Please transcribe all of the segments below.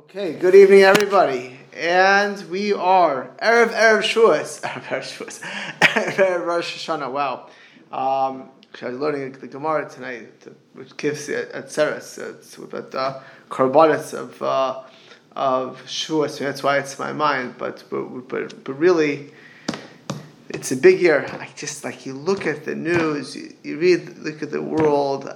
Okay, good evening, everybody. And we are Erev Shavuos, Erev Rosh Hashanah. Wow. I was learning the Gemara tonight, which gives at Seres. It's about the korbanos of Shavuos. That's why it's in my mind. But really, it's a big year. I just you look at the news, you look at the world.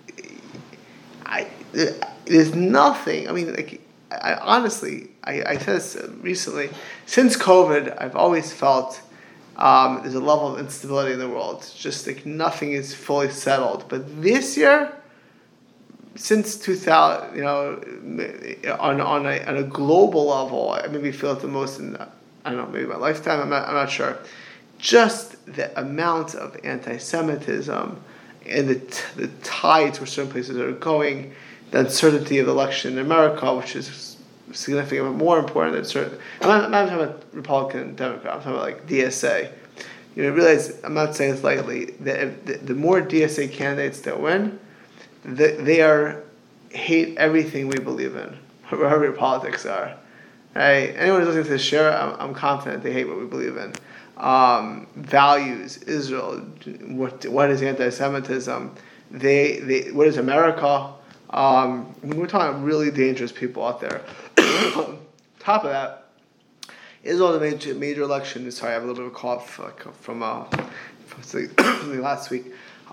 There's nothing. I mean, I honestly said this recently. Since COVID, I've always felt there's a level of instability in the world. It's just nothing is fully settled. But this year, since 2000, on a global level, I maybe feel it the most in maybe my lifetime. I'm not sure. Just the amount of anti-Semitism and the tides where certain places are going. The uncertainty of the election in America, which is significantly more important than certain. I'm not talking about Republican and Democrat. I'm talking about DSA. Realize I'm not saying this lightly. The more DSA candidates that win, they hate everything we believe in, wherever your politics are. Right? Anyone who's listening to this share, I'm confident they hate what we believe in. Values, Israel. What is anti-Semitism? What is America? We're talking really dangerous people out there. Top of that, Israel the major election. Sorry, I have a little bit of a cough from last week.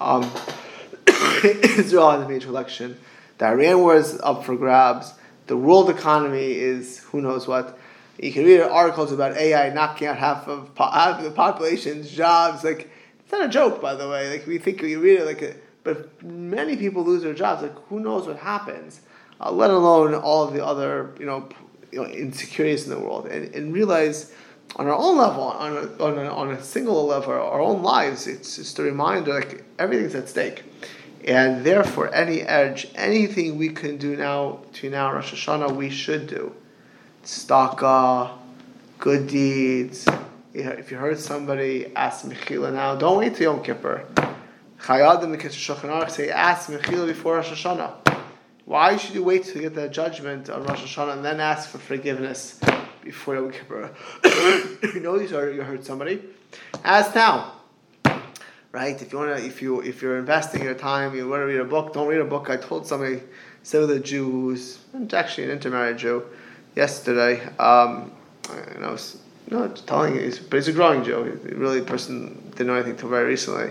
Israel has a major election. The Iran war is up for grabs. The world economy is who knows what. You can read articles about AI knocking out half of the population's jobs. It's not a joke, by the way. We think you read it but many people lose their jobs. Who knows what happens? Let alone all of the other, insecurities in the world, and realize on our own level, on a single level, our own lives. It's just a reminder, everything's at stake, and therefore anything we can do now between now and Rosh Hashanah, we should do. Tzedakah, good deeds. If you hurt somebody, ask mechila now. Don't wait till Yom Kippur. Say, ask Mechila before Rosh Hashanah. Why should you wait to get the judgment on Rosh Hashanah and then ask for forgiveness before Yom Kippur? You hurt somebody. Ask now, right? If you're investing your time, you want to read a book. Don't read a book. I told somebody, said with a Jew who's actually an intermarried Jew, yesterday. And I was telling you, but he's a growing Jew. Really, a person didn't know anything until very recently.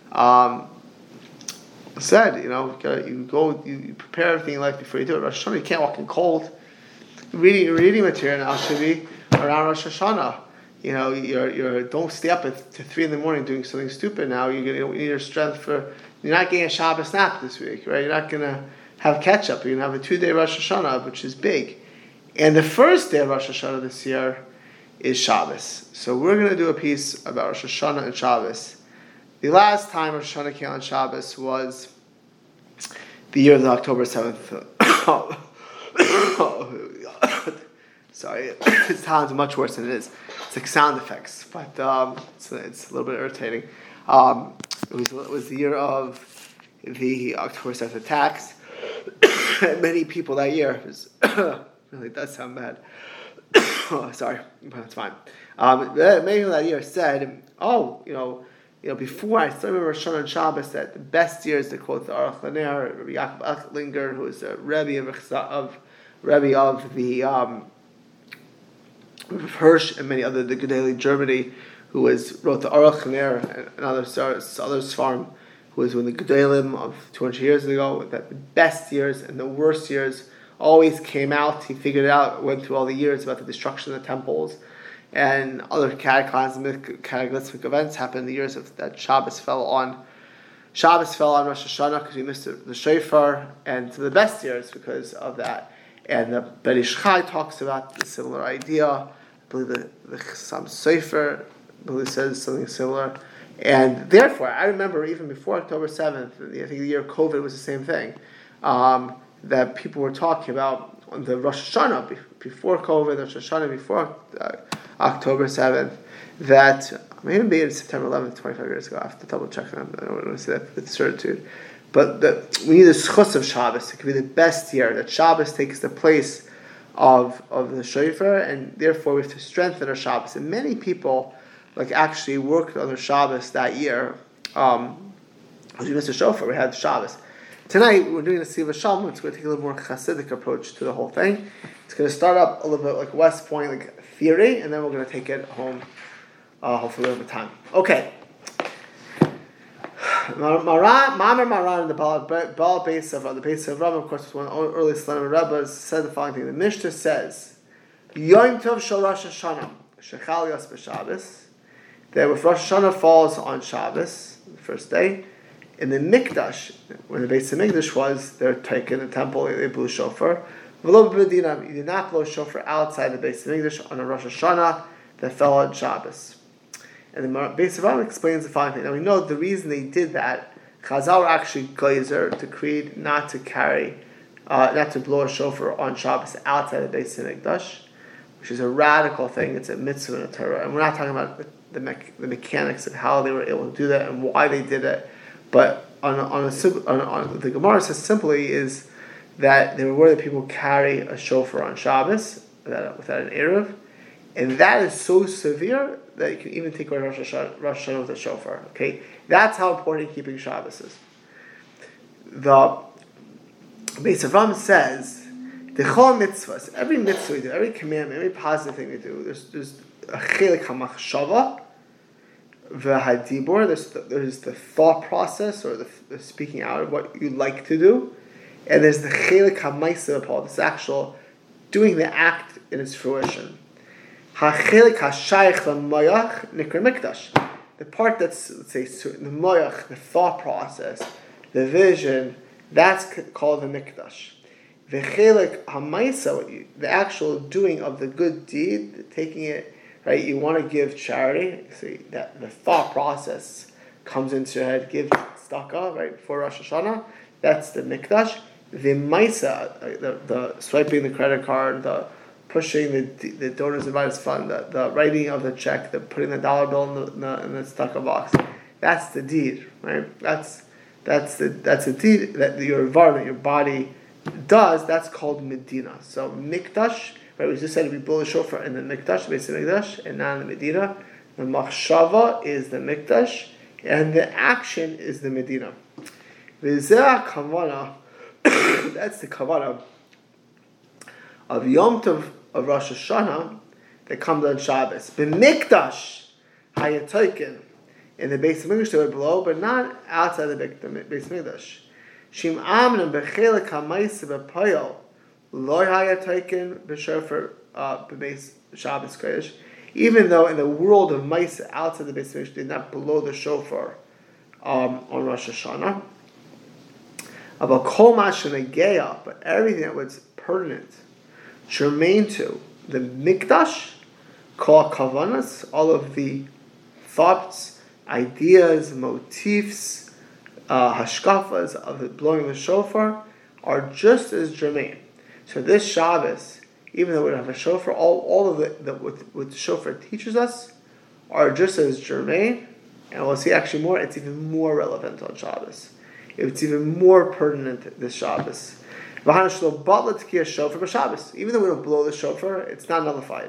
Said, you prepare everything in life before you do it. Rosh Hashanah, you can't walk in cold. Reading material now should be around Rosh Hashanah. Don't stay up to 3 a.m. doing something stupid now. You need your strength you're not getting a Shabbos nap this week, right? You're not going to have catch-up. You're going to have a 2-day Rosh Hashanah, which is big. And the first day of Rosh Hashanah this year is Shabbos. So we're going to do a piece about Rosh Hashanah and Shabbos. The last time Rosh Hashanah came on Shabbos was the year of the October 7th. Sorry, it sounds much worse than it is. It's sound effects, but it's a little bit irritating. It was the year of the October 7th attacks. Many people that year, really does sound bad. Sorry, but it's fine. Many people that year said, before I still remember Rosh Hashanah and Shabbos, that the best years, they quote the Aruch LaNer, Rabbi Yaakov Echlinger, who is a Rebbe of the Hirsch and many other, the Gedali Germany, who wrote the Aruch LaNer and others farm, who was in the Gedalim of 200 years ago, that the best years and the worst years always came out. He figured it out, went through all the years about the destruction of the temples, and other cataclysmic events happened in the years that Shabbos fell on. Shabbos fell on Rosh Hashanah because we missed the shofar, and to the best years because of that. And the Ben Ish Chai talks about the similar idea. I believe the Chassam Sofer says something similar. And therefore, I remember even before October 7th, I think the year of COVID was the same thing, that people were talking about on the Rosh Hashanah before COVID, Rosh Hashanah before October 7th, that maybe in September 11th, 25 years ago. I have to double check that. I don't want to say that with certitude. But we need the schus of Shabbos. It could be the best year, that Shabbos takes the place of the shofar, and therefore we have to strengthen our Shabbos. And many people actually worked on their Shabbos that year. Because we missed a shofar, we had Shabbos. Tonight we're doing the Siva Shalom. It's going to take a little more Hasidic approach to the whole thing. It's going to start up a little bit like West Point, theory, and then we're going to take it home. Hopefully over time. Okay. Mamar Maran in the Baal Beis of the Beis of Rambam, of course, was one of the early Slonimer Rebbes, said the following thing. The Mishnah says, Yom Tov Shel Rosh Hashanah, Shechal Yos B'Shabbos, that if Rosh Hashanah falls on Shabbos, the first day, in the Mikdash, when the Beis Hamikdash was, they're taking the temple, they blew shofar. V'lo b'Medina, you did not blow shofar outside the Beis Hamikdash on a Rosh Hashanah that fell on Shabbos. And the Beis Rambam explains the following thing. Now we know the reason they did that, Chazal were actually geyser to create, not to blow a shofar on Shabbos outside the Beis Hamikdash, which is a radical thing. It's a mitzvah in the Torah, and we're not talking about the mechanics of how they were able to do that and why they did it. But on the Gemara says simply is that they were worried that people carry a shofar on Shabbos without an eruv, and that is so severe that you can even take away Rosh Hashanah with a shofar. Okay, that's how important keeping Shabbos is. The Beis Avram says the chol mitzvahs, every mitzvah we do, every commandment, every positive thing we do, there's a chelik hamachshava. V'hadibur, there's the thought process or the speaking out of what you like to do, and there's the chelik ha'maisa Paul, this actual doing the act in its fruition. Ha'chelik ha'shayich l'mayach nikra mikdash, the part that's, let's say, the mayach, the thought process, the vision, that's called the mikdash. The chelik ha'maisa, the actual doing of the good deed, taking it. Right, you want to give charity. See that the thought process comes into your head. Give tzedakah right before Rosh Hashanah. That's the mikdash. The maisa, the swiping the credit card, the pushing the donors advice fund, the writing of the check, the putting the dollar bill in the tzedakah box. That's the deed, right? That's the deed that your environment, your body does. That's called Medina. So mikdash. Right, we just said we blow the shofar in the Mikdash, the Beis Hamikdash, and not in the Medina. The machshava is the Mikdash, and the action is the Medina. V'zeh kavana, that's the kavana of Yom Tov of Rosh Hashanah that comes on Shabbos. The Mikdash hayatoikin in the Beis Hamikdash they would blow, but not outside the Beis Hamikdash. Shim amnam bechelik ha'maisa b'payil. Lo hayataken b'shofar b'beis Shabbos kodesh. Even though in the world of Maisa outside the Beis Hamikdash did not blow the shofar on Rosh Hashanah. About kol ma'ashenageya, but everything that was pertinent, germane to the Mikdash, kol kavanas, all of the thoughts, ideas, motifs, hashkafas of the blowing the shofar are just as germane. So this Shabbos, even though we don't have a shofar, all of what the shofar teaches us are just as germane, and we'll see actually more. It's even more relevant on Shabbos. It's even more pertinent this Shabbos. Even though we don't blow the shofar, it's not nullified.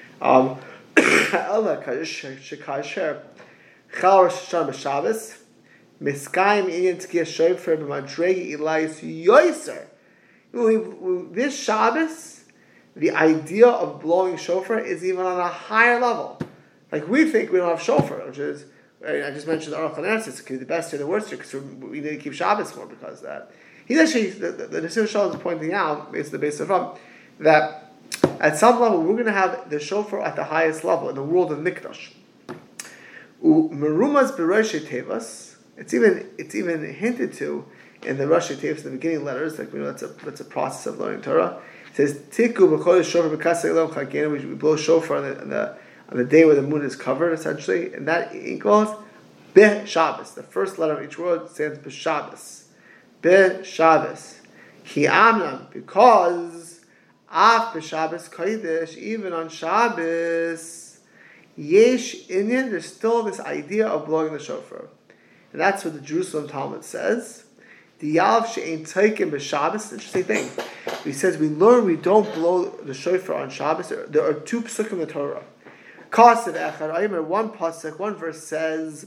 This Shabbos, the idea of blowing shofar is even on a higher level. Like we think we don't have shofar, which is, I just mentioned the Aruch HaNer, it's the best year, the worst year, because we need to keep Shabbos more because of that. He's actually, the Nesiv Shalom is pointing out, based on the base of Ram, that at some level we're going to have the shofar at the highest level in the world of Mikdash. Merumas b'Rosh Tevas, it's even hinted to in the Rosh Tevas, the beginning letters, like we know that's a process of learning Torah. It says Tiku b'Chodesh shofar b'Kasei Elom Chagenu. We blow shofar on the day where the moon is covered, essentially, and that equals Be Shabbos. The first letter of each word stands Be Shabbos. Be Shabbos. Ki Amnam, because Af Be Shabbos Kodesh, even on Shabbos, Yesh Inyan, there's still this idea of blowing the shofar. And that's what the Jerusalem Talmud says. The Yalav she'ein teikim b'Shabbos. Interesting thing. He says we learn we don't blow the shofar on Shabbos. There are two psukim in the Torah. Kasev echad. I remember one pasuk, one verse says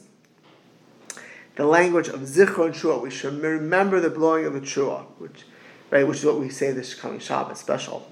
the language of zichron shua. We should remember the blowing of the trua, which is what we say this coming Shabbos special.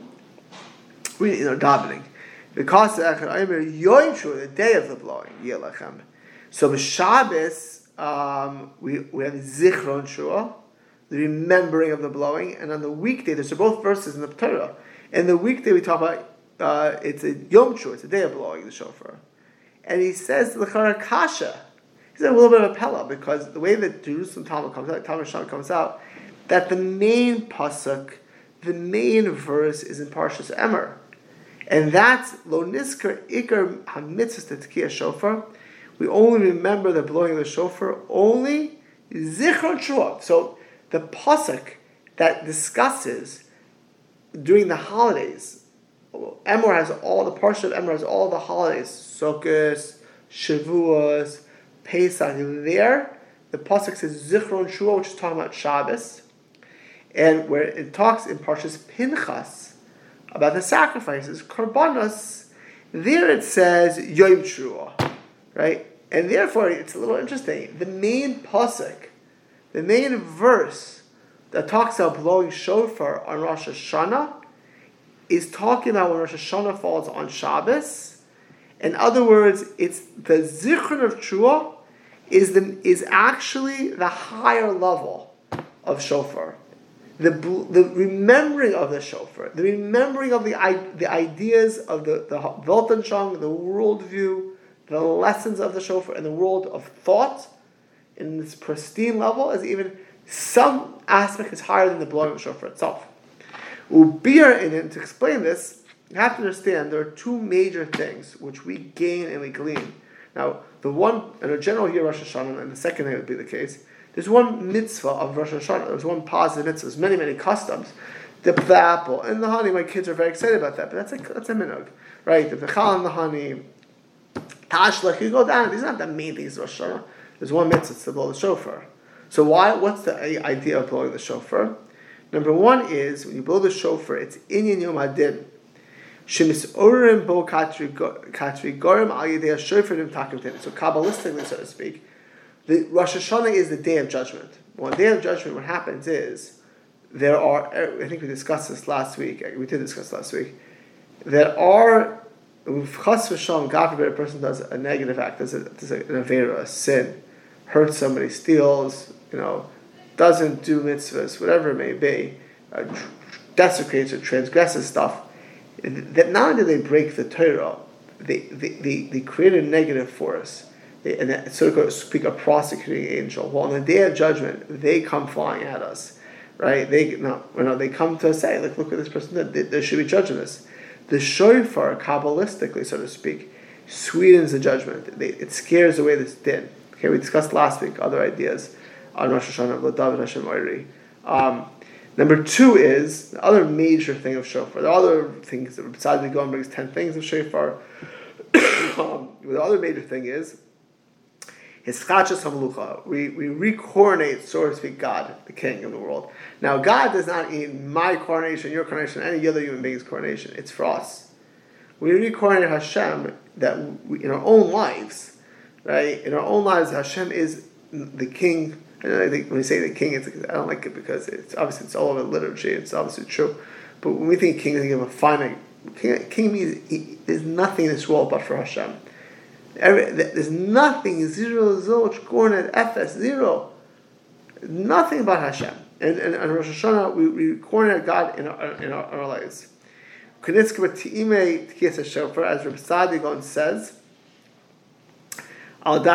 We davening. Because I remember Yom Shua, the day of the blowing, Yelachem. So b'Shabbos we have zichron shua, the remembering of the blowing, and on the weekday, there's both verses in the Torah. In the weekday, we talk about it's a Yom Shua, it's a day of blowing the shofar, and he says l'chara kasha. He's a little bit of a pella because the way that Jerusalem Talmud comes out, Talmud Sham comes out, that the main pasuk, the main verse is in Parshas Emor, and that's lo niskar ikar hamitzvos tetkiyah shofar. We only remember the blowing of the shofar only zichron shua. So the pasuk that discusses during the holidays, Emor has all the parsha of Emor has all the holidays, Sukkot, Shavuos, Pesach. There, the pasuk says zichron shua, which is talking about Shabbos, and where it talks in Parshas Pinchas about the sacrifices, korbanos. There it says Yom Shua, right? And therefore, it's a little interesting. The main pasuk, the main verse that talks about blowing shofar on Rosh Hashanah is talking about when Rosh Hashanah falls on Shabbos. In other words, it's the zichron of Trua is actually the higher level of shofar. The remembering of the shofar, the remembering of the ideas of the Weltanschauung, the worldview, the lessons of the shofar, and the world of thought in this pristine level is even some aspect is higher than the blowing of the shofar itself. Ubir in it, to explain this, you have to understand there are two major things which we gain and we glean. Now, the one, in a general year, Rosh Hashanah, and the second thing would be the case, there's one mitzvah of Rosh Hashanah, there's one positive mitzvah, there's many, many customs. The apple and the honey, my kids are very excited about that, but that's a minhag, right? The pechal and the honey, tashlach, you go down, these are not the main things of Rosh Hashanah. There's one mitzvah, it's to blow the shofar. So what's the idea of blowing the shofar? Number one is, when you blow the shofar, it's inyan yom hadin. Shemis orim bo katri gorim al yedei shofar nim takim teni. So Kabbalistically, so to speak, the Rosh Hashanah is the day of judgment. Well, on the day of judgment, what happens is, there are, I think we discussed this last week, there are, chas v'shalom, God forbid a person does a negative act, does an avera, a sin, hurts somebody, steals, doesn't do mitzvahs, whatever it may be, desecrates or transgresses stuff, that not only do they break the Torah, they create a negative force. And so to speak, a prosecuting angel. Well, on the day of judgment, they come flying at us, right? They come to say, look what this person did. There should be judging this. The shofar, Kabbalistically, so to speak, sweetens the judgment. It scares away this din. Okay, we discussed last week other ideas on Rosh Hashanah, L'David Hashem Oiri. Number two is the other major thing of shofar. There are other things that besides the Gaon brings 10 things of shofar. The other major thing is Hischachas HaMelucha. We re-coronate, so to speak, God, the King of the world. Now, God does not need my coronation, your coronation, any other human being's coronation. It's for us. We re-coronate Hashem that in our own lives, right? In our own lives, Hashem is the King. And I think when we say the King, I don't like it because it's all over liturgy. It's obviously true. But when we think King, we think of a finite. King means there's nothing in this world but for Hashem. There's nothing, zero, zilch, kornet, efes, zero. Nothing about Hashem. And Rosh Hashanah, we coronate God in our lives. As Reb Sadi Gaon says, when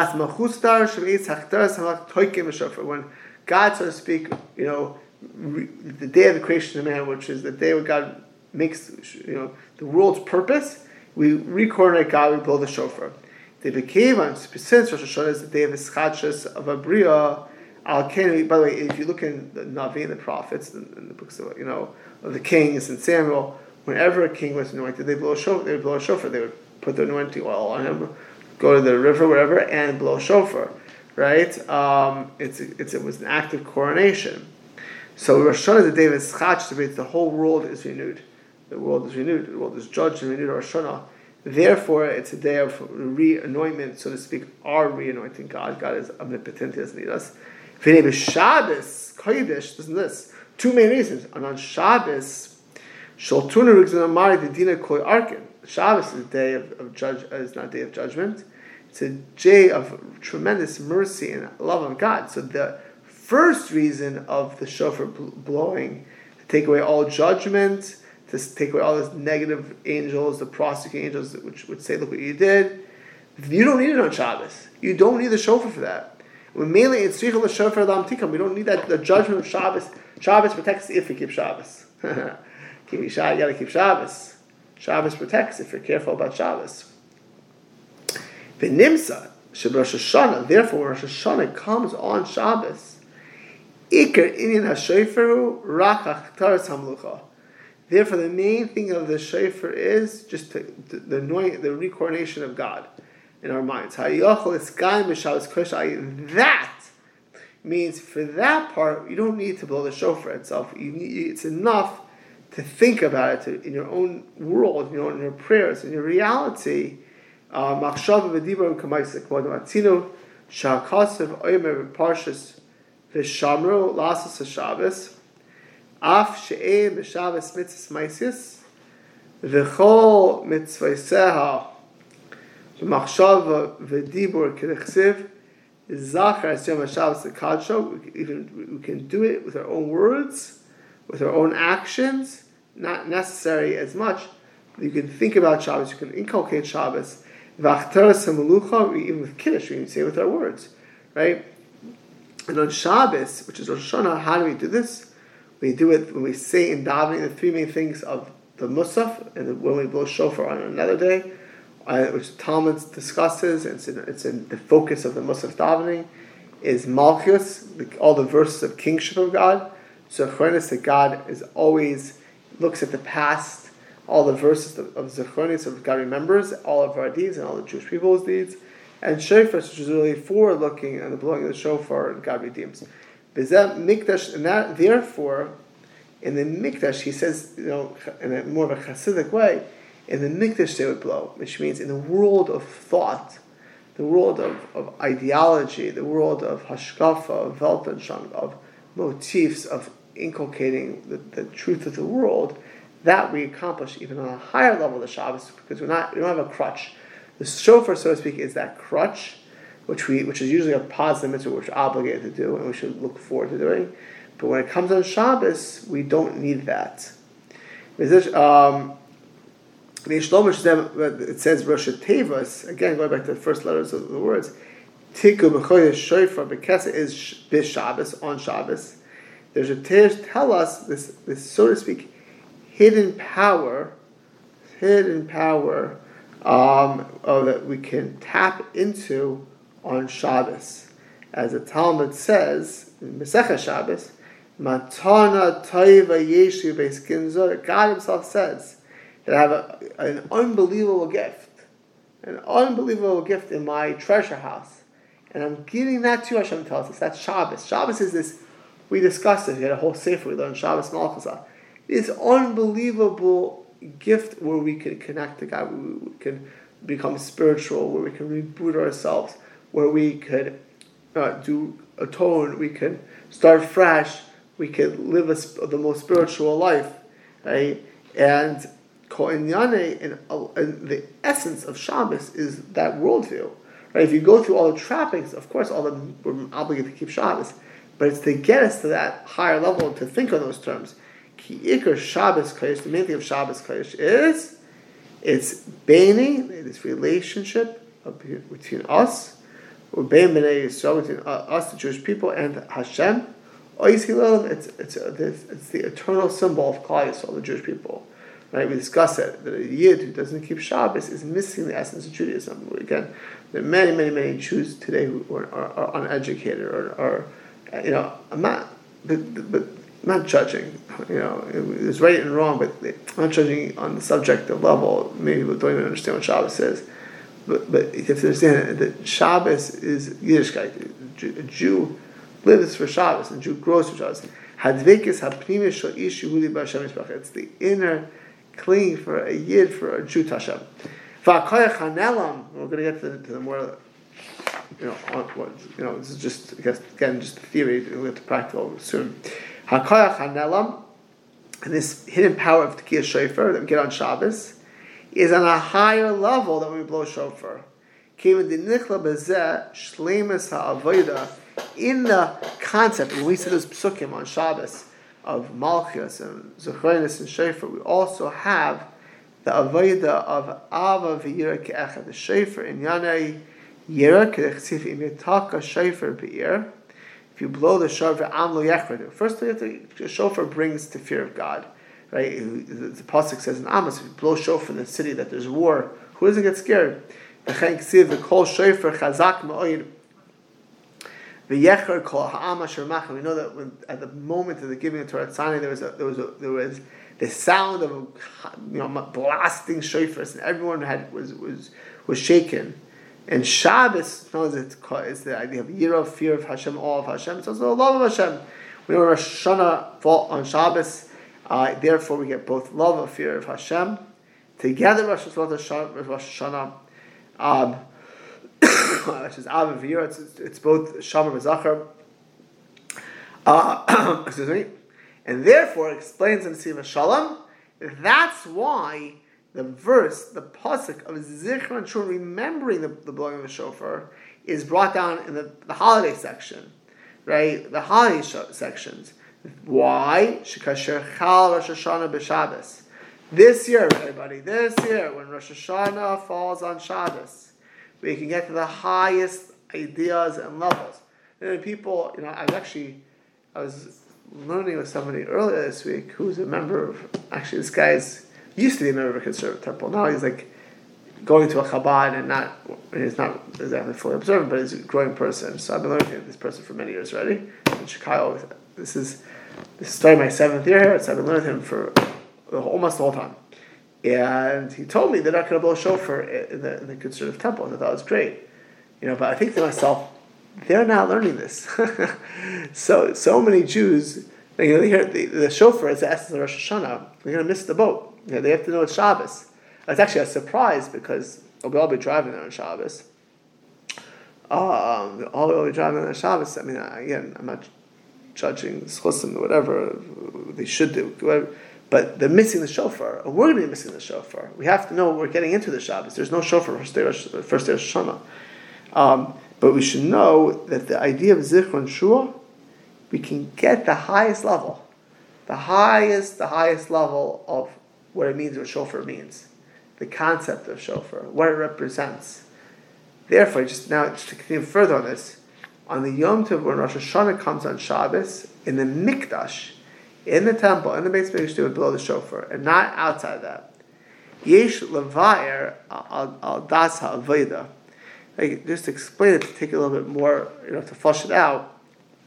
God, so to speak, the day of the creation of man, which is the day when God makes the world's purpose, we re-coronate God, we blow the shofar. They became, since Rosh Hashanah is the day of Hischachas of Abriya, by the way, if you look in the Navi, the prophets, in the books of the kings and Samuel, whenever a king was anointed, they would blow a shofar. They would put the anointing oil on him, go to the river, wherever, and blow shofar. Right? It was an act of coronation. So Rosh Hashanah is the day of Eschat, the whole world is renewed. The world is renewed. The world is judged and renewed. Rosh Hashanah. Therefore, it's a day of re-anointment, so to speak, our re-anointing God. God is omnipotent, He doesn't need us. V'nei b'Shabbos, Kodesh, listen to this. Two main reasons. And on Shabbos, Sholtuna Rigzan Amari, the Dina Koi Arkin. Shabbos is a day of is not a day of judgment. It's a day of tremendous mercy and love of God. So the first reason of the shofar blowing, to take away all judgment, to take away all those negative angels, the prosecuting angels, which would say, look what you did. You don't need it on Shabbos. You don't need the shofar for that. We mainly it's the shofar lam tikam. We don't need that. The judgment of Shabbos. Shabbos protects if we keep Shabbos. You gotta keep Shabbos. Shabbos protects if you're careful about Shabbos. V'nimsa Rosh Hashanah. Therefore, when Rosh Hashanah comes on Shabbos, Iker inyan hashofaru rak hachtaras hamlucha. Therefore, the main thing of the shofar is just the recoronation of God in our minds. That means for that part, you don't need to blow the shofar itself. It's enough to think about it in your own world, in your prayers, in your reality. Machshava v'dibur k'maisik v'adamatinu sha'akasav oimer v'parshas v'shamro lasas ha'shabbos af she'eh b'shabbos mitzvahs maisis v'chol mitzvayseha v'machshava v'dibur k'nechsiv zachar es yom ha'shabbos l'kadsho. We can do it with our own words, with our own actions, not necessary as much. You can think about Shabbos, you can inculcate Shabbos. Even with Kiddush, we can say it with our words, right? And on Shabbos, which is Rosh Hashanah, how do we do this? We do it when we say in davening the three main things of the Musaf, and when we blow shofar on another day, which Talmud discusses, and it's in the focus of the Musaf davening, is Malchus, all the verses of kingship of God. So Zechronis, that God is always looks at the past, all the verses of Zechronis, of God remembers all of our deeds and all the Jewish people's deeds, and Shofar, which is really forward-looking, and the blowing of the shofar, and God redeems. Mikdash, and that, therefore, in the Mikdash, he says, in a more of a Hasidic way, in the Mikdash they would blow, which means in the world of thought, the world of ideology, the world of hashkafa, of Weltanschauung, of motifs, of inculcating the truth of the world, that we accomplish even on a higher level of the Shabbos, because we don't have a crutch. The shofar, so to speak, is that crutch, which is usually a positive mitzvah which we're obligated to do and we should look forward to doing. But when it comes on Shabbos, we don't need that. It says Rosh Tevas, again going back to the first letters of the words, Tiku b'chodesh shofar b'kesa is b'Shabbos, on Shabbos. There's a tell us this, so to speak, hidden power that we can tap into on Shabbos. As the Talmud says in Masechah Shabbos, Matana Toiva Yeshu Beis Ginzor, God Himself says that I have an unbelievable gift in my treasure house, and I'm giving that to you. Hashem tells us that's Shabbos. Shabbos is this. We discussed it. We had a whole sefer. We learned Shabbos Malchusah. It's unbelievable gift where we can connect to God, where we can become spiritual, where we can reboot ourselves, where we could atone, we can start fresh, we can live the most spiritual life, right? And the essence of Shabbos is that worldview, right? If you go through all the trappings, of course, we're obligated to keep Shabbos, but it's to get us to that higher level to think on those terms. Ki ikar Shabbos Kodesh, the main thing of Shabbos Kodesh is it's Beini, this relationship between us, or Bein B'nai Yisrael, between us, the Jewish people, and Hashem. It's the eternal symbol of Klal Yisrael, the Jewish people. Right? We discussed it, that a Yid who doesn't keep Shabbos is missing the essence of Judaism. Again, there are many, many, many Jews today who are uneducated, or I'm not judging. It's right and wrong, but I'm not judging on the subjective level. Maybe people don't even understand what Shabbos is. But you have to understand that Shabbos is Yiddishkeit. A Jew lives for Shabbos, and a Jew grows for Shabbos. Hadvekis hapnimi shel ish Yehudi b'Hashem yisparach. It's the inner clinging for a yid, for a Jew to Hashem. V'akoyach hanelam. We're going to get to the more, this is just, I guess, again, just the theory. We'll get to practical soon. Hakoyach hanelam, and this hidden power of Tekiyah Shofar that we get on Shabbos is on a higher level than we blow shofar. In the concept, when we say those psukim on Shabbos of Malchus and Zechariah and Shofar, we also have the avodah of Ava v'Yira ke'echad, the Shofar in Yanei Yira ke'echsif im yitaka Shofar be'ir. If you blow the shofar, am lo yechradu. First, the shofar brings the fear of God, right? The pasuk says in Amos, if you blow shofar in the city that there's war, who doesn't get scared? The kol shofar chazak ma'oid. V'yecher kol ha'am asher machem. We know that at the moment of the giving of Torah Tzani, there was the sound of blasting shofars, and everyone was shaken. And Shabbos, it's the idea of Yira, fear of Hashem, awe of Hashem. It's also the love of Hashem. We know Rosh Hashanah fall on Shabbos, therefore we get both love and fear of Hashem. Together, Rosh Hashanah, which is Av and Yira, it's both Shamar and Zachar. Excuse me. And therefore, it explains in Siva Shalom, that's why the verse, the pasuk of Zichron Shur, remembering the blowing of the shofar, is brought down in the holiday section, right? The holiday sections. Why? Shekasher Chal Rosh Hashanah b'Shabbos. This year, everybody, when Rosh Hashanah falls on Shabbos, we can get to the highest ideas and levels. And people, I was learning with somebody earlier this week who's a member of, actually this guy's used to be a member of a conservative temple. Now he's like going to a Chabad and he's not exactly fully observant, but he's a growing person. So I've been learning with this person for many years already in Chicago. This is starting my 7th year here, so I've been learning with him for almost the whole time. And he told me they're not going to blow shofar in the conservative temple. And I thought it was great. But I think to myself, they're not learning this. so many Jews, they hear the shofar is the essence of Rosh Hashanah. They're going to miss the boat. They have to know it's Shabbos. It's actually a surprise because we'll all be driving there on Shabbos. All will be driving there on Shabbos. I mean, again, I'm not judging Schusim or whatever they should do, whatever, but they're missing the shofar. Or we're going to be missing the shofar. We have to know we're getting into the Shabbos. There's no shofar first day of Rosh Hashanah. But we should know that the idea of Zichron Shua, we can get the highest level. The highest level of what it means, what shofar means. The concept of shofar, what it represents. Therefore, just to continue further on this, on the Yom Tov when Rosh Hashanah comes on Shabbos, in the Mikdash, in the temple, in the Beis Mikdash, they would blow the shofar, and not outside that. Yesh levayer al das ha'aveda. Just to explain it, to take it a little bit more, to flush it out.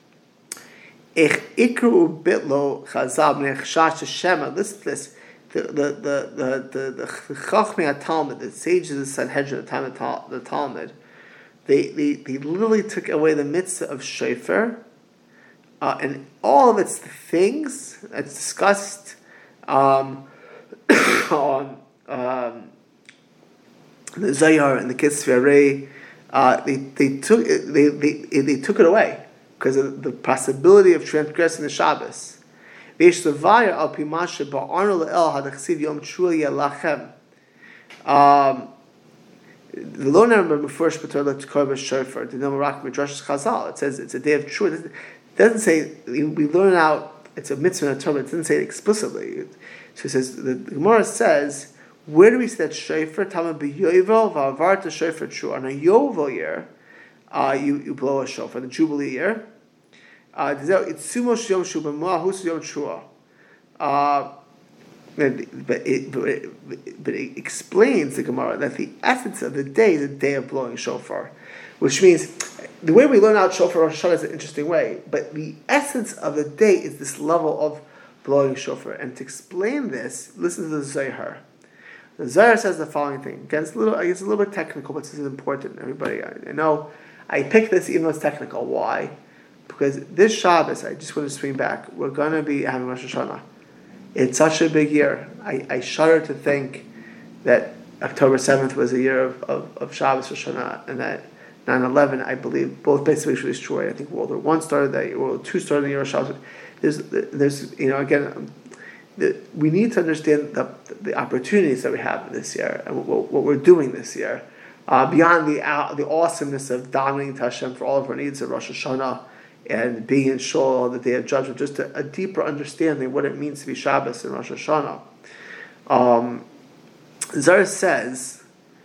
Ikru bitlo chazab nechshash Shema. Listen to this. The Chachmei Talmud, the sages of the Sanhedrin at the time of the Talmud, they literally took away the mitzvah of shofar, and all of its things that's discussed on the Zayar and the Kitzvei they took it away because of the possibility of transgressing the Shabbos. The low number before Shpator to Korban Shofar, the Nomarak Midrash Chazal. It says it's a day of truth. It doesn't say we learn out it's a mitzvah in a Torah. It doesn't say it explicitly. So it says the Gemara says, where do we say that Shofar? Talmud b'Yovel v'avar to Shofar true. On a Yovel year, you blow a shofar. The Jubilee year. But it explains the Gemara that the essence of the day is the day of blowing shofar, which means the way we learn out shofar Rosh Hashanah is an interesting way, but the essence of the day is this level of blowing shofar. And to explain this, listen to the Zohar. The Zohar says the following thing. Again, it's a little bit technical, but this is important. Everybody, I know I picked this even though it's technical. Why? because this Shabbos, I just want to swing back, we're going to be having Rosh Hashanah. It's such a big year. I shudder to think that October 7th was a year of Shabbos Rosh Hashanah, and that 9/11, I believe, both basically were destroyed. I think World War I started that year, World War II started the year of Shabbos. There's again, we need to understand the opportunities that we have this year and what we're doing this year. Beyond the awesomeness of dominating to Hashem for all of our needs of Rosh Hashanah and being in Shul on the Day of Judgment, just a deeper understanding of what it means to be Shabbos and Rosh Hashanah. The Zohar says,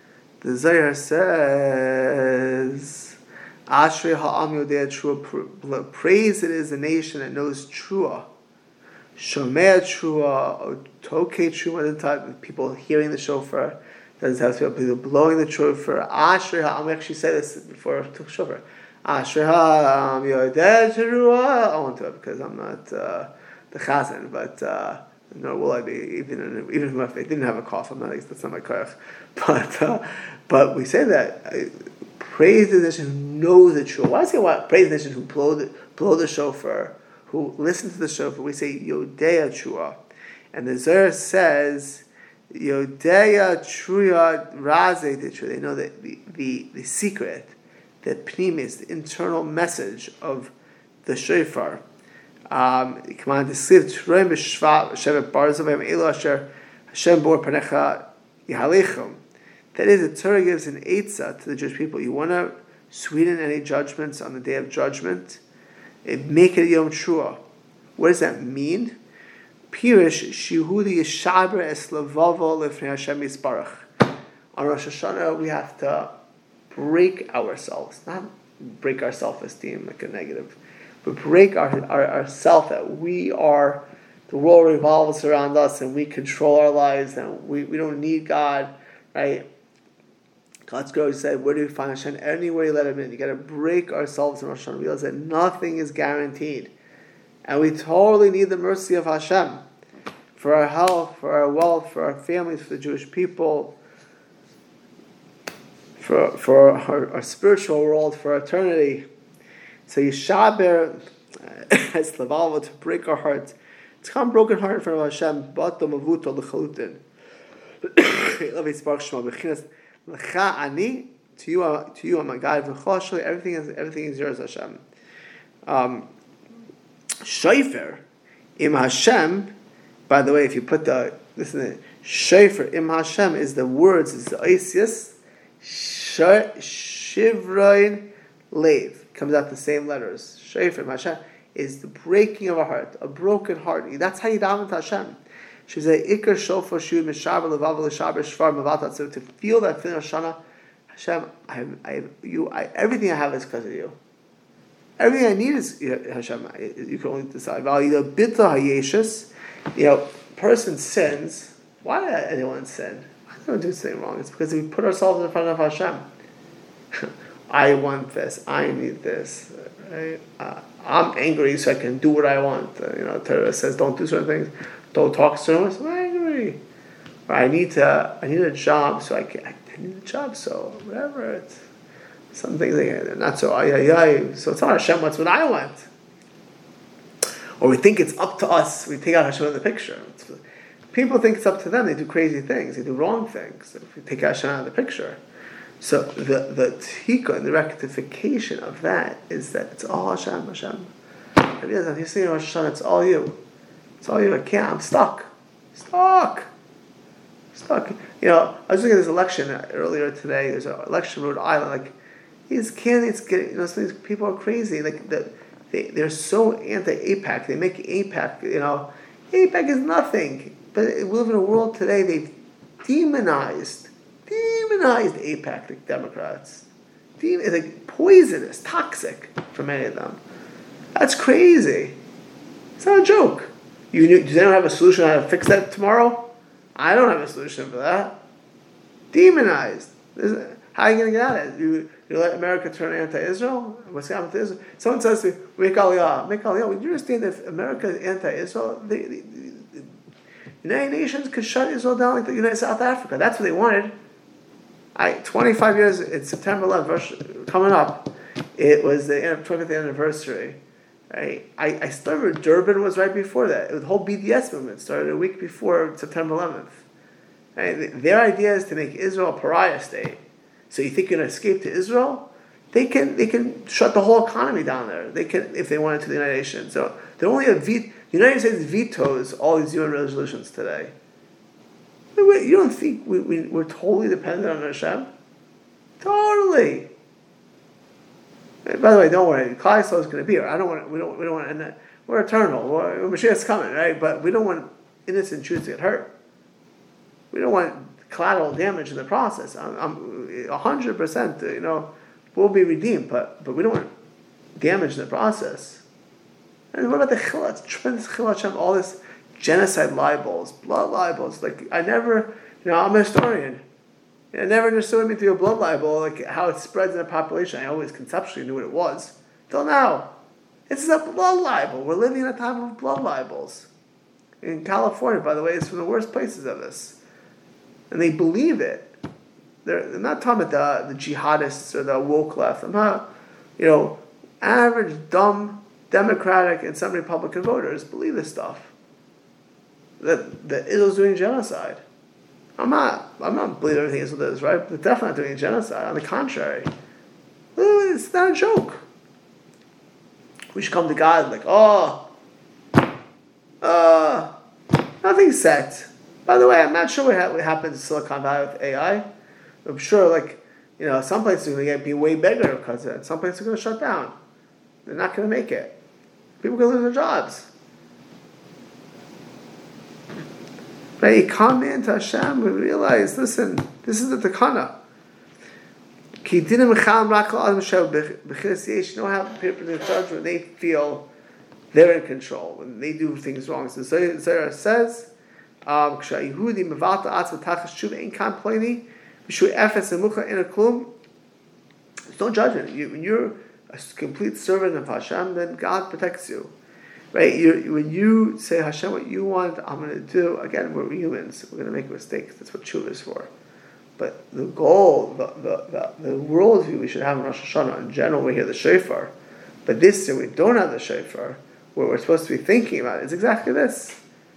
Ashrei ha'am yodei trua, praise it is the nation that knows trua. Shomei trua, tokei trua, people hearing the shofar. Doesn't have to be people blowing the shofar. Ashrei ha'am, we actually said this before I took shofar. Ashrei ha'am yodei trua. I won't do it because I'm not the chazan, but nor will I be, even if I didn't have a cough. That's not my koyach. But we say that praise the nation who knows the truth. Why do I say what? Praise the nation who blow the shofar, who listen to the shofar. We say Yodea Trua, and the Zohar says Yodea Truya Raze de Trua. They know that the secret, the pnimis, the internal message of the shofar. Come on, the sleeve Troim b'Shvat Shevet Barzavim Elo Asher Hashem Bor Panecha Yihalichum. That is, the Torah gives an eitzah to the Jewish people. You want to sweeten any judgments on the Day of Judgment, make it Yom Trua. What does that mean? Pirish Shihudi Yishaber Es Levavo Lefnei Hashem Yisbarach. On Rosh Hashanah, we have to break ourselves, not break our self-esteem like a negative, but break our self that we are, the world revolves around us and we control our lives and we don't need God, right? God's girl said, where do we find Hashem? Anywhere you let Him in. You got to break ourselves in Rosh Hashanah. Realize that nothing is guaranteed. And we totally need the mercy of Hashem for our health, for our wealth, for our families, for the Jewish people, for our spiritual world, for eternity. So Yishaber has Lavalva to break our hearts. To come broken heart in front of Hashem, Bato Mavuto L'chalutin. Love Yitzbarach Shema B'chinas L'cha Ani, to you I'm my God. Everything is yours, Hashem. Shofar Im Hashem. By the way, if you put listen, Shofar Im Hashem is the words. It's the Isis Shivroin Lev. Comes out the same letters. Shofar Im Hashem is the breaking of a heart, a broken heart. That's how you daven to Hashem. She was a ikar shofar shu mishaber levav l'shaber shvar mevatat. So to feel that feeling of Shana, Hashem, everything I have is because of you. Everything I need is Hashem. You can only decide. Person sins. Why did anyone sin? I don't do something wrong. It's because we put ourselves in front of Hashem. I want this. I need this. Right? I'm angry, so I can do what I want. Torah says, don't do certain things. Don't talk to someone. I'm angry. Or I need a job, so I need a job. So whatever. It's some things they're not so So it's not Hashem. What's what I want. Or we think it's up to us. We take out Hashem in the picture. People think it's up to them. They do crazy things. They do wrong things. If we take Hashem out of the picture. So the tika and the rectification of that is that it's all Hashem. If you're saying Rosh Hashanah, it's all you. It's all you. I can't. I'm stuck. I was looking at this election earlier today. There's an election in Rhode Island. Like these candidates get, some of these people are crazy. Like they're so anti-AIPAC. They make AIPAC. AIPAC is nothing. But we live in a world today. They've demonized AIPAC, the Democrats. It's like poisonous, toxic for many of them. That's crazy. It's not a joke. Does anyone have a solution on how to fix that tomorrow? I don't have a solution for that. Demonized. How are you going to get at it? You let America turn anti-Israel? What's happening to Israel? Someone says to me, make Aliyah. Would you understand that if America is anti-Israel, the United Nations could shut Israel down like the United South Africa. That's what they wanted. 25 years, it's September 11th, coming up. It was the 20th anniversary Right? I still remember Durban was right before that. The whole BDS movement started a week before September 11th. Right? Their idea is to make Israel a pariah state. So you think you're going to escape to Israel? They can shut the whole economy down there. They can, if they wanted to, the United Nations. So they only have the United States vetoes all these UN resolutions today. Wait, you don't think we're totally dependent on Hashem? Totally. And by the way, don't worry. Klal Yisrael is going to be here. We don't want to end that. We're eternal. Mashiach's coming, right? But we don't want innocent Jews to get hurt. We don't want collateral damage in the process. I'm 100%. We'll be redeemed, but we don't want damage in the process. And what about the Chilul? Tremendous Chilul Hashem, all this genocide libels, blood libels. Like, I'm a historian. I never understood what it meant to be a blood libel, like how it spreads in the population. I always conceptually knew what it was. Till now. It's a blood libel. We're living in a time of blood libels. In California, by the way, it's from the worst places of this. And they believe it. They're not talking about the jihadists or the woke left. I'm not, average, dumb, Democratic, and some Republican voters believe this stuff. That Israel's doing genocide. I'm not believing everything Israel does, right? They're definitely not doing genocide. On the contrary. It's not a joke. We should come to God like, nothing's set. By the way, I'm not sure what happens in Silicon Valley with AI. I'm sure, some places are going to be way bigger because of it. Some places are going to shut down. They're not going to make it. People are going to lose their jobs. But you come into Hashem, we realize, listen, this is the takana. You know how people in judge when they feel they're in control, when they do things wrong. So Zohar says, it's no judgment. When you're a complete servant of Hashem, then God protects you. Right? When you say, Hashem, what you want, I'm going to do. Again, we're humans. We're going to make mistakes. That's what tshuva is for. But the goal, the worldview we should have in Rosh Hashanah, in general, we hear the shofar. But this year we don't have the shofar. What we're supposed to be thinking about is exactly this.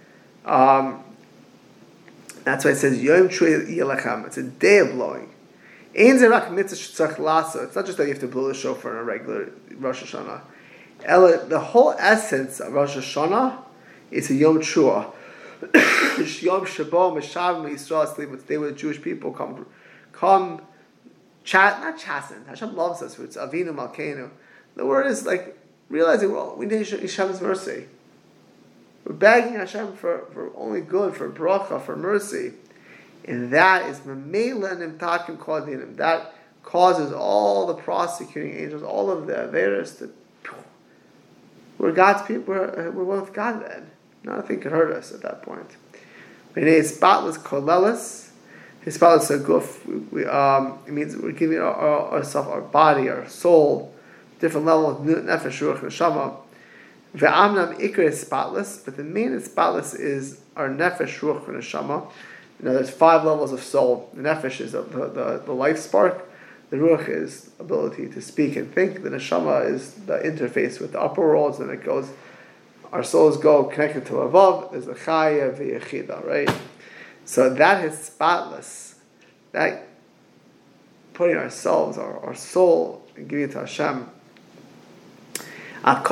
That's why it says, Yom Shuei Yelachem. It's a day of blowing. It's not just that you have to blow the shofar in a regular Rosh Hashanah. The whole essence of Rosh Hashanah is a Yom Shua. Yom Shabo Meshav Yisrael Sleep. It's the day where the Jewish people come not chasten. Hashem loves us. It's Avinu Malkeinu. The word is realizing we need Hashem's mercy. We're begging Hashem for only good, for bracha, for mercy. And that is Mamela Nimtakim Kodinim. That causes all the prosecuting angels, all of the Averis to. We're God's people. We're one with God then. Nothing could hurt us at that point. His spotless kolelis, his spotless aguf. It means we're giving ourselves, our body, our soul, different levels of nefesh, ruach, neshama. Ve'amnam ikar is spotless, but the main spotless is our nefesh, ruach, and neshama. There's 5 levels of soul. The nefesh is the life spark. The ruach is ability to speak and think. The neshama is the interface with the upper worlds, and it goes. Our souls go connected to Avav. There's the chaya v'yechida, right? So that is spotless. That putting ourselves, our soul, and giving it to Hashem. But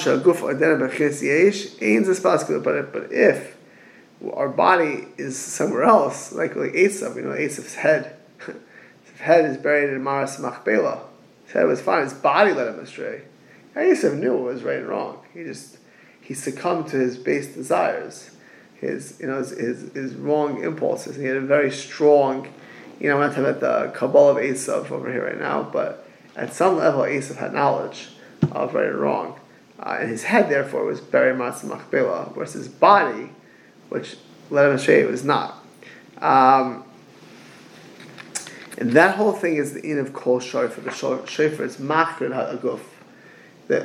if our body is somewhere else, like Esav, Esav's head. His head is buried in Maras Machpelah. His head was fine. His body led him astray. Esav knew what was right and wrong. He succumbed to his base desires, his wrong impulses. He had a very strong, we're not talking about the Kabbalah of Esav over here right now, but at some level, Esav had knowledge of right and wrong. And his head, therefore, was buried in Maras Machpelah, whereas his body, which led him astray, was not. And that whole thing is the in of kol shofar. The shofar is machrid ha'aguf. Could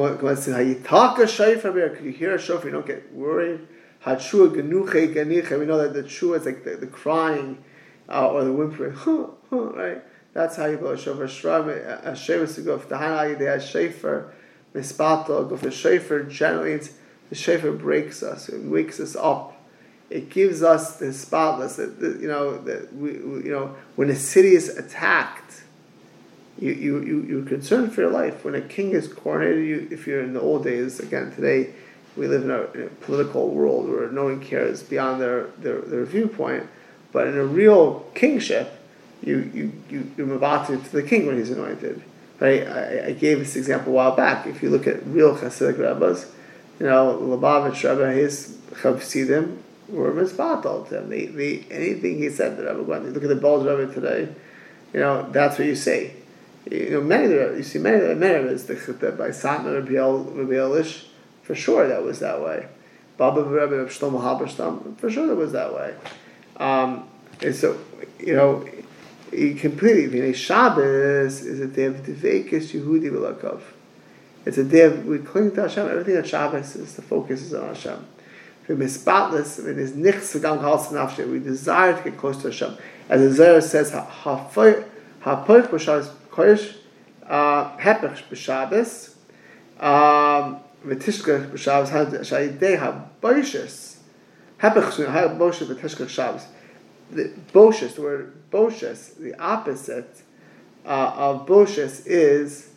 you hear a shofar? You don't get worried. We know that the true is like the crying or the whimpering, right? That's how you blow a shofar. Mispatal, go for shofar, generally it's the shofar breaks us, it wakes us up. It gives us the spotless, that when a city is attacked, you're concerned for your life. When a king is coronated, if you're in the old days, again today, we live in a political world where no one cares beyond their viewpoint. But in a real kingship, you're mavatir to the king when he's anointed. Right? I gave this example a while back. If you look at real Hasidic rabbis, Lubavitch Rebbe, his chavsidim were misbatal to him. Anything he said to Rebbe, when you look at the Belz Rebbe today, that's what you say. You see many of it by Satmar Rabbi Elish, for sure that was that way. Baba Rebbe Shlomo Halberstam, for sure that was that way. And so, you completely, Shabbos is a day of Devekis Yehudi V'Lakav. It's a day of, we cling to Hashem. Everything on Shabbos is, the focus is on Hashem. We spotless, is nichts v'gam chalz nafshe. We desire to get close to Hashem. As the Zohar says, ha'poich b'Shabbos kodesh, hepech b'Shabbos, v'tishkach b'Shabbos, ha'idei ha'boishes, hepech ha'boishes v'tishkach Shabbos. The boshes, the word boshes, the opposite of boshes is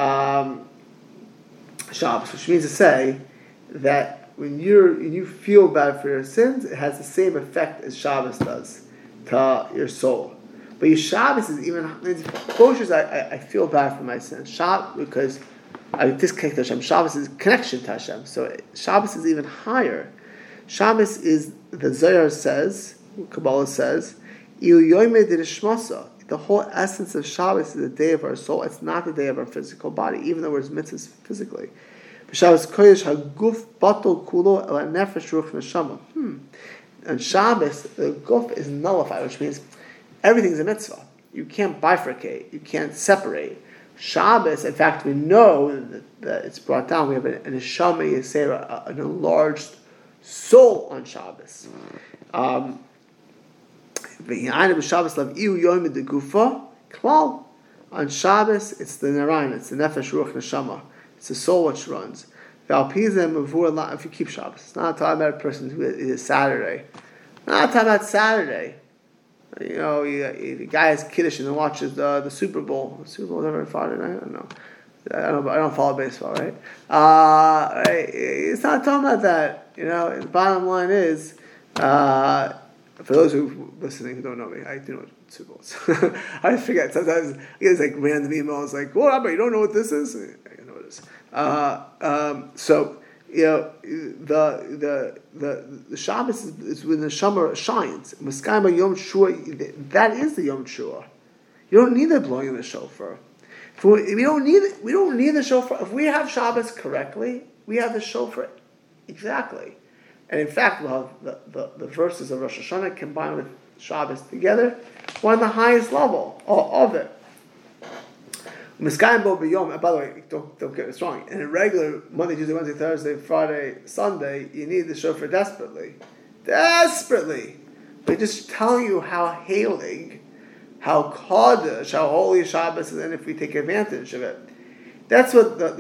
Shabbos, which means to say that when you feel bad for your sins, it has the same effect as Shabbos does to your soul. But your Shabbos is even boshes. I feel bad for my sins. Shabbos, because I disconnect to Hashem. Shabbos is connection to Hashem. So Shabbos is even higher. Shabbos is, the Zohar says, Kabbalah says, the whole essence of Shabbos is the day of our soul. It's not the day of our physical body, even though we're mitzvahs physically. Shabbos kodesh haguf batal kulo el nefesh ruach neshama. And Shabbos, the guf is nullified, which means everything's a mitzvah. You can't bifurcate. You can't separate. Shabbos, in fact, we know that it's brought down. We have an neshama yisera, an enlarged soul on Shabbos. On Shabbos, it's the Narayan, it's the Nefesh Ruach Neshama, it's the soul which runs. If you keep Shabbos, it's not talking about a person who is Saturday. Not talking about Saturday. The guy has Kiddush and watches the Super Bowl. The Super Bowl never Friday night. I don't know. I don't follow baseball, right? Right? It's not talking about that. The bottom line is. For those who are listening who don't know me, I do know what Super Bowl is. I forget. Sometimes I get like random emails like, "Well, Rabbi, you don't know what this is?" I know what it is. The Shabbos is when the Shema shines. Maskayim Yom Shua, that is the Yom Shua. You don't need the blowing of the shofar. We don't need the shofar. If we have Shabbos correctly, we have the shofar exactly. And in fact, we'll have the verses of Rosh Hashanah combined with Shabbos together. We're on the highest level of it. By the way, don't get us wrong. In a regular Monday, Tuesday, Wednesday, Thursday, Friday, Sunday, you need the shofar desperately. Desperately. But just telling you how hailing, how Kaddish, how holy Shabbos is, and if we take advantage of it. That's what the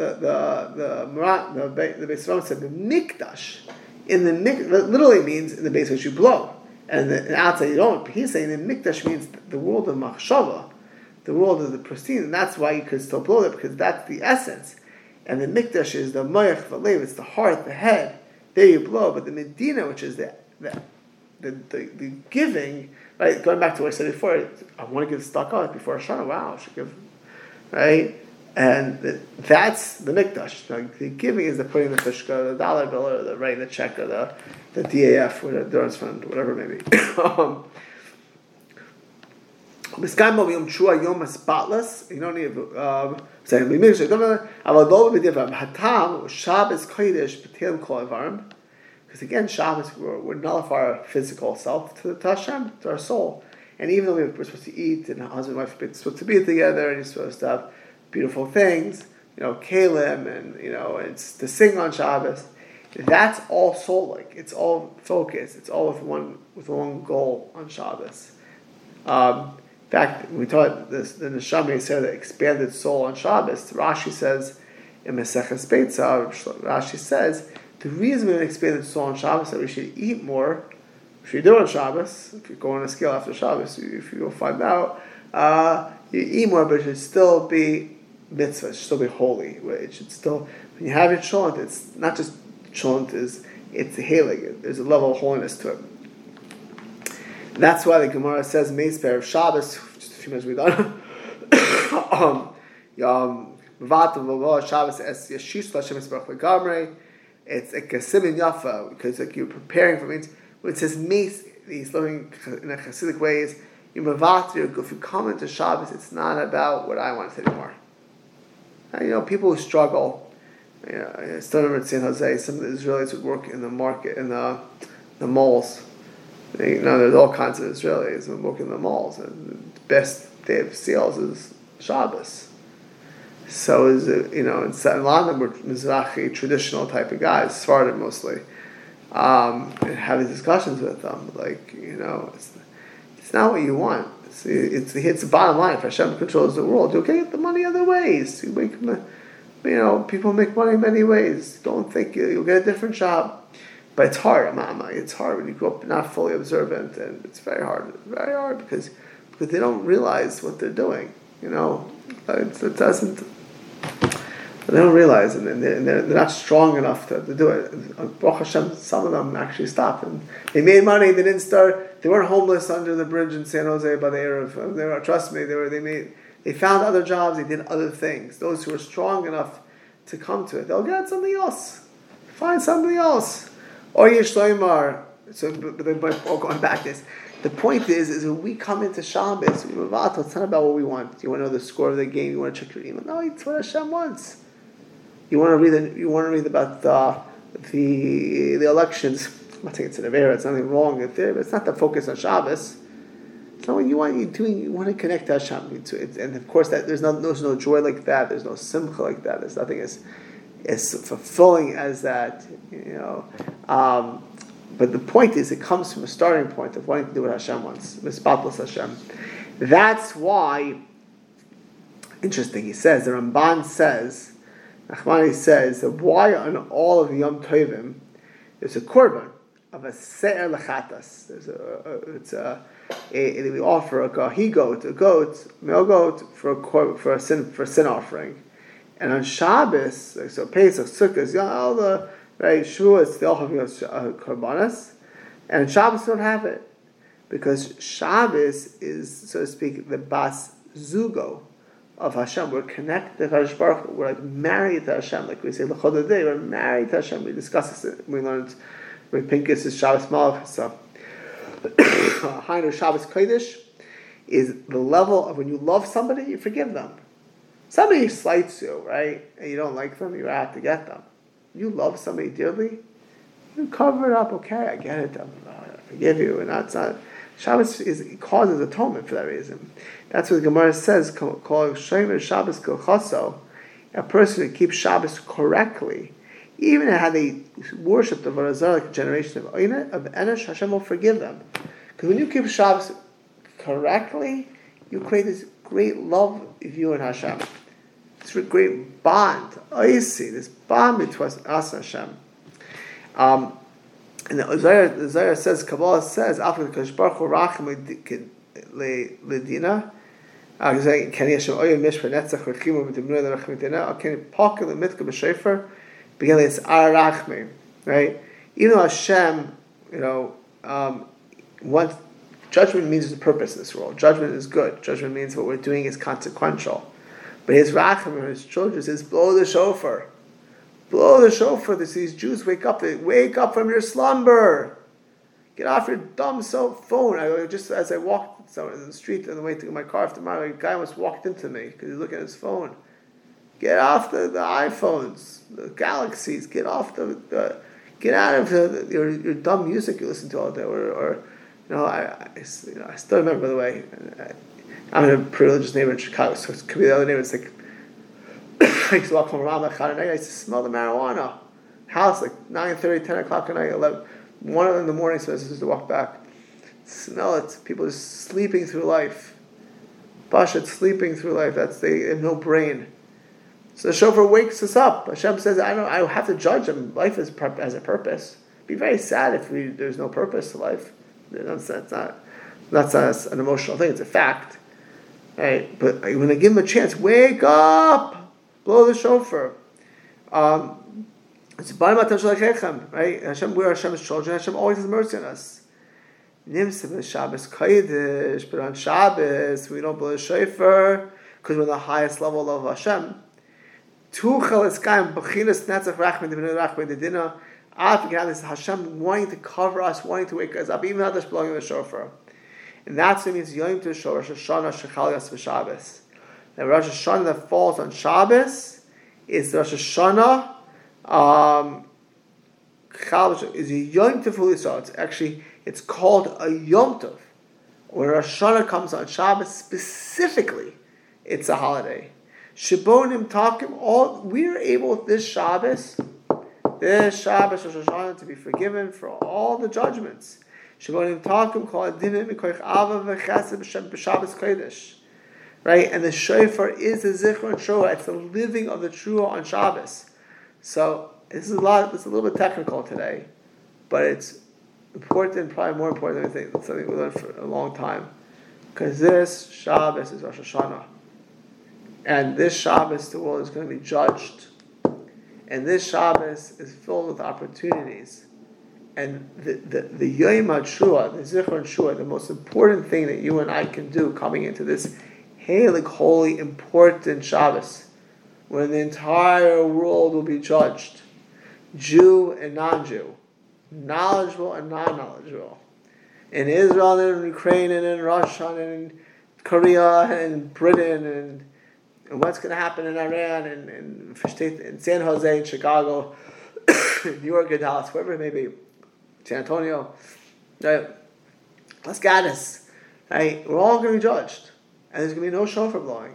Beis Ram said, the Mikdash. In the literally means in the base which you blow, and outside you don't. But he's saying the mikdash means the world of machshava, the world of the pristine, and that's why you could still blow it, because that's the essence. And the mikdash is the moyach v'lev, it's the heart, the head. There you blow, but the medina, which is the giving, right? Going back to what I said before, I want to give tzedakah before Hashanah. Wow, I should give, right? And that's the mikdash. The giving is the putting the fishka, the dollar bill, or the writing the check, or the DAF, or the Durance Fund, whatever it may be. Yom spotless. You don't need saying Shabbos kodesh b'telim kol avarim. Because again, Shabbos would nullify our physical self to Hashem, to our soul. And even though we're supposed to eat, and husband and wife are supposed to be together, and you're supposed to have beautiful things, kalim, and it's to sing on Shabbos. That's all soul-like. It's all focus. It's all with one goal on Shabbos. In fact, we taught this the Neshama said the expanded soul on Shabbos. Rashi says In Maseches Beitza, Rashi says, the reason we expanded soul on Shabbos that we should eat more, if you do on Shabbos, if you go on a scale after Shabbos, if you go find out, you eat more, but it should still be mitzvah, it should still be holy. It should still, when you have your cholent, it's not just cholent, it's helig. There's a level of holiness to it. That's why the Gemara says, Meisper of Shabbos, just a few minutes we've done, Shabbos es yeshish l'Hashem Yisbarach legamrei. It's like a simin yafa because like you're preparing for it. When it says meis, he's learning in a Hasidic ways. You mavatir. If you come into Shabbos, it's not about what I want anymore. And, people who struggle. I still remember in San Jose, some of the Israelis would work in the market in the malls. There's all kinds of Israelis who work in the malls, and the best day of sales is Shabbos. So is a lot of them were Mizrahi, traditional type of guys, Sephardim mostly, and having discussions with them, it's not what you want. It's the bottom line. If Hashem controls the world, you'll get the money other ways. People make money many ways. Don't think you'll get a different job, but it's hard. It's hard when you grow up not fully observant, and it's very hard. It's very hard because they don't realize what they're doing. It doesn't. They don't realize, and they're not strong enough to do it. Baruch Hashem, some of them actually stopped, and they made money. They didn't start. They weren't homeless under the bridge in San Jose by the Erev. Trust me, they found other jobs. They did other things. Those who are strong enough to come to it, they'll get something else. Find something else. Or Yishloimar. So, but going back to this. The point is when we come into Shabbos, it's not about what we want. You want to know the score of the game. You want to check your email. No, it's what Hashem wants. You want to read about the elections. I'm not saying it's an avera. It's nothing wrong with it, but it's not the focus on Shabbos. So what you want, you want to connect to Hashem. And of course, that there's no joy like that. There's no simcha like that. There's nothing as fulfilling as that. But the point is, it comes from a starting point of wanting to do what Hashem wants. Mispatlas Hashem. That's why, interesting, he says, the Ramban says, Nachmani says, that why on all of the Yom Tovim, there's a korban of a se'er lechatas. We offer a he-goat, male goat, for a sin offering. And on Shabbos, so Pesach, Sukkot, all the right, Shavuos, they all have korbanos, and Shabbos don't have it because Shabbos is, so to speak, the bas zugo of Hashem. We're connected to Hashem Baruch Hu. We're like married to Hashem, like we say l'chol day. We're married to Hashem. We discuss this. We learned with Pinkus is Shabbos Malach. So, Hainu Shabbos Kodesh is the level of when you love somebody, you forgive them. Somebody slights you, right, and you don't like them, you have to get them. You love somebody dearly, you cover it up. Okay, I get it. I forgive you, and that's not. Shabbos causes atonement for that reason. That's what the Gemara says. Called Shomer Shabbos Kilchaso. A person who keeps Shabbos correctly, even how they worship the Varazar like a generation of Enosh, Hashem will forgive them. Because when you keep Shabbos correctly, you create this great love of you and Hashem. It's a great bond. I see this bond between us and Hashem. And the Zohar says, Kabbalah says, After the Kodesh Baruch Hu Rachim Ledina, Can Hashem Oyem Mishra Netzach Rechimu V'Timnu L'Rachim Ledina, Can Pokel L'Mitka B'Shefer, Begin It's Ar Rachmi, right? Even though Hashem, wants judgment means the purpose in this world. Judgment is good. Judgment means what we're doing is consequential. But his racham, his children, says, blow the shofar. Blow the shofar. These Jews wake up. They wake up from your slumber. Get off your dumb phone. Just as I walked in the street on the way to my car after my a guy almost walked into me because he's looking at his phone. Get off the iPhones, the Galaxies. Get off get out of your dumb music you listen to all day. I still remember, by the way, I'm in a pretty religious neighborhood in Chicago, so it could be the other neighborhood. It's like, I used to walk home around I used to smell the marijuana. House, like 9:30, 10 o'clock at night, 11, 1 in the morning, so I used to walk back. Smell it. People just sleeping through life. Bashat sleeping through life. They have no brain. So the shofar wakes us up. Hashem says, I have to judge them. Life has a purpose. It'd be very sad if there's no purpose to life. That's not an emotional thing, it's a fact. Right? But when I give them a chance, wake up! Blow the shofar. It's right? Hashem, we're Hashem's children. Hashem always has mercy on us. Nimsa Shabbos Kodesh, but on Shabbos we don't blow the shofar because we're the highest level of Hashem. Hashem wanting to cover us, wanting to wake us up, even without us blowing the shofar. And that's what it means Yom Tov Rosh Hashanah Shechal Yas v'Shabbos. The Rosh Hashanah that falls on Shabbos is the Rosh Hashanah is a Yom Tov Yisrael. It's called a Yom Tov. When Rosh Hashanah comes on Shabbos specifically, it's a holiday. Shibonim Takim, we're able this Shabbos Rosh Hashanah to be forgiven for all the judgments. Shibonim Takim called Dinim Mikoich Ava v'Chesed b'Shabbos Kodesh. Right? And the shofar is the Zichron Shua. It's the living of the Trua on Shabbos. So it's a little bit technical today, but it's important, probably more important than anything. It's something we learned for a long time. Because this Shabbos is Rosh Hashanah. And this Shabbos, the world is going to be judged. And this Shabbos is filled with opportunities. And the Yom HaTruah, the Zichron Shua, the most important thing that you and I can do coming into this holy, important Shabbos, when the entire world will be judged, Jew and non-Jew, knowledgeable and non-knowledgeable, in Israel and in Ukraine and in Russia and in Korea and in Britain and what's going to happen in Iran and in San Jose, in Chicago, New York, and Dallas, wherever it may be, San Antonio, right? Las Gadas, right? We're all going to be judged, and there's going to be no shofar blowing.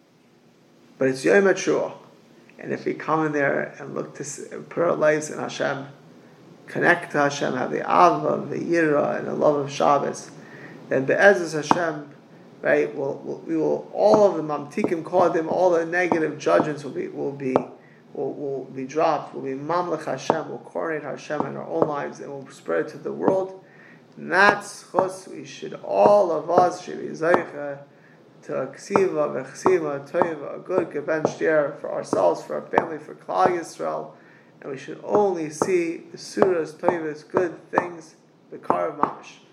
But it's Yom HaTruah, and if we come in there and look to put our lives in Hashem, connect to Hashem, have the Ava, the Yira, and the love of Shabbos, then Be'ezus Hashem, right? We will all of the mamtikim kodim, all the negative judgments will be dropped. We'll be mamlech Hashem. We'll coronate Hashem in our own lives, and we'll spread it to the world. And that's chus. All of us should be zeicha to ksiva v'chsiva toiva, a good gebench share for ourselves, for our family, for Klal Yisrael, and we should only see the surahs, toivas, good things, the karav mamish.